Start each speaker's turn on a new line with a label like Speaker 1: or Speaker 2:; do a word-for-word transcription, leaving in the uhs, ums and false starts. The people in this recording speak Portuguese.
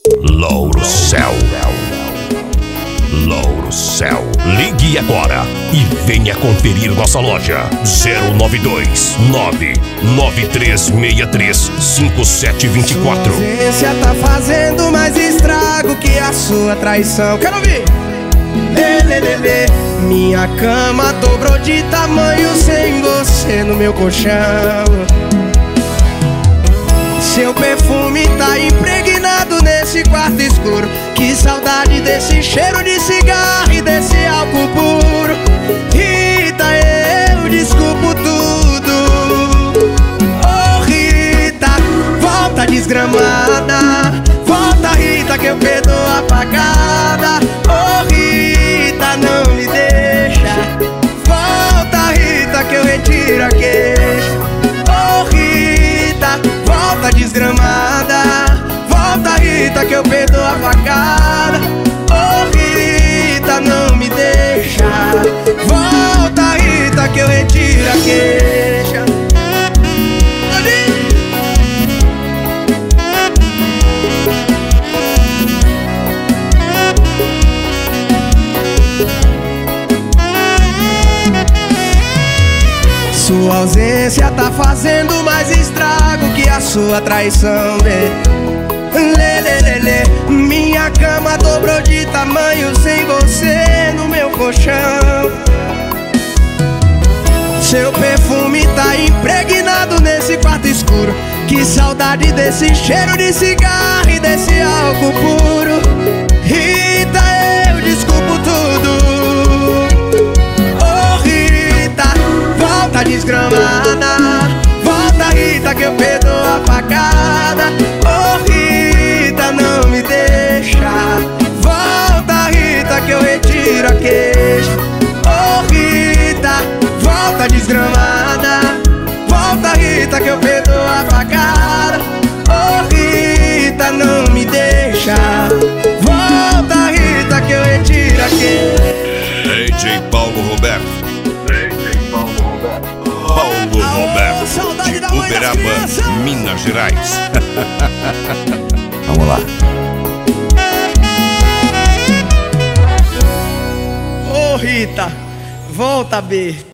Speaker 1: Louro Céu. Louro Céu. Ligue agora e venha conferir nossa loja. Zero nove dois nove nove três seis três cinco sete dois quatro.
Speaker 2: Sua ausência tá fazendo mais estrago que a sua traição. Quero ouvir! Lê, lê, lê, lê. Minha cama dobrou de tamanho sem você no meu colchão. Seu perfume tá impregnado nesse quarto escuro. Que saudade desse cheiro de cigarro e desse álcool puro. Rita, eu desculpo tudo. Oh Rita, volta desgramada. Volta Rita que eu perdoo a pagada. Oh Rita, não me deixa. Volta Rita que eu retiro a queixa. Oh Rita, volta desgramada. Volta Rita que eu perdoo a facada. Oh Rita, não me deixa. Volta Rita que eu retiro a queixa. Sua ausência tá fazendo mais estrago que a sua traição, né? Lê, lê, lê, lê. Minha cama dobrou de tamanho sem você no meu colchão. Seu perfume tá impregnado nesse quarto escuro. Que saudade desse cheiro de cigarro e desse álcool puro. Rita, eu desculpo tudo. Oh Rita, volta desgramada. Volta Rita que eu perdoo a facada. Oh Rita, não me deixa. Volta Rita que eu retiro a queixa. Oh Rita, volta desgramada. Volta Rita que eu perdoo a facada. Oh Rita, não me deixa. Volta Rita que eu retiro a queixa.
Speaker 1: D J Paulo Roberto.
Speaker 3: D J Paulo Roberto.
Speaker 1: Paulo Roberto,
Speaker 2: saudade
Speaker 1: de
Speaker 2: da mãe das
Speaker 1: Uberaba,
Speaker 2: crianças.
Speaker 1: Minas Gerais.
Speaker 4: Vamos lá.
Speaker 2: Ô Rita, volta B.